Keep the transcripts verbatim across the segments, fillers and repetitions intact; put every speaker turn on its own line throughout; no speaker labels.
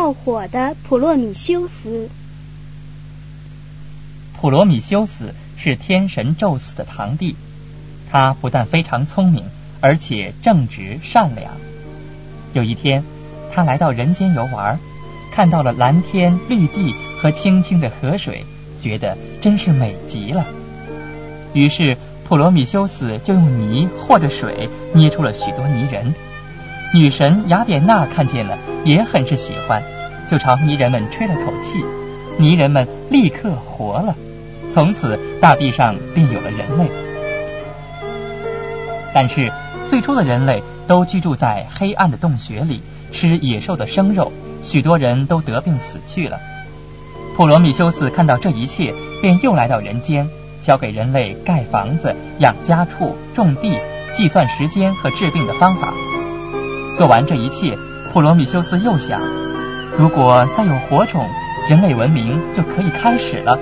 盗火的普罗米修斯。
普罗米修斯是天神宙斯的堂弟，他不但非常聪明，而且正直善良。有一天，他来到人间游玩，看到了蓝天绿地和清清的河水，觉得真是美极了。于是普罗米修斯就用泥或者水捏出了许多泥人。女神雅典娜看见了，也很是喜欢，就朝泥人们吹了口气，泥人们立刻活了。从此大地上便有了人类。但是最初的人类都居住在黑暗的洞穴里，吃野兽的生肉，许多人都得病死去了。普罗米修斯看到这一切，便又来到人间，教给人类盖房子、养家畜、种地、计算时间和治病的方法。做完这一切，普罗米修斯又想，如果再有火种，人类文明就可以开始了。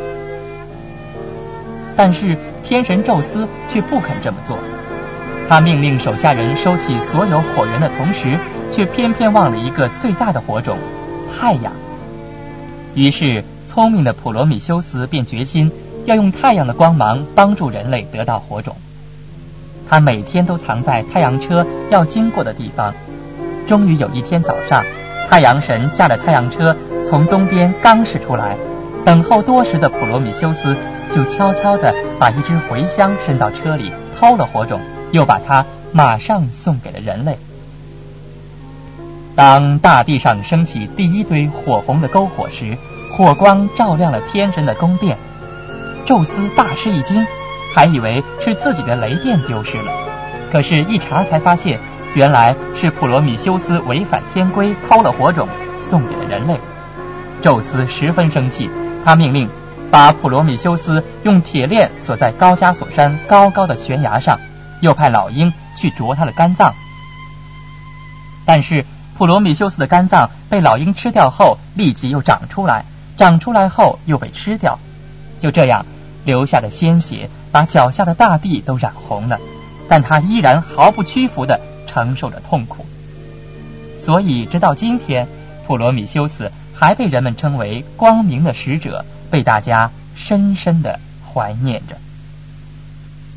但是天神宙斯却不肯这么做，他命令手下人收起所有火源的同时，却偏偏忘了一个最大的火种——太阳。于是聪明的普罗米修斯便决心要用太阳的光芒帮助人类得到火种。他每天都藏在太阳车要经过的地方。终于有一天早上，太阳神驾着太阳车从东边刚驶出来，等候多时的普罗米修斯就悄悄地把一只茴香伸到车里，偷了火种，又把它马上送给了人类。当大地上升起第一堆火红的篝火时，火光照亮了天神的宫殿。宙斯大吃一惊，还以为是自己的雷电丢失了，可是一查才发现，原来是普罗米修斯违反天规，偷了火种送给了人类。宙斯十分生气，他命令把普罗米修斯用铁链锁在高加索山高高的悬崖上，又派老鹰去啄他的肝脏。但是普罗米修斯的肝脏被老鹰吃掉后，立即又长出来，长出来后又被吃掉，就这样流下的鲜血把脚下的大地都染红了，但他依然毫不屈服地承受着痛苦。所以直到今天，普罗米修斯还被人们称为光明的使者，被大家深深地怀念着。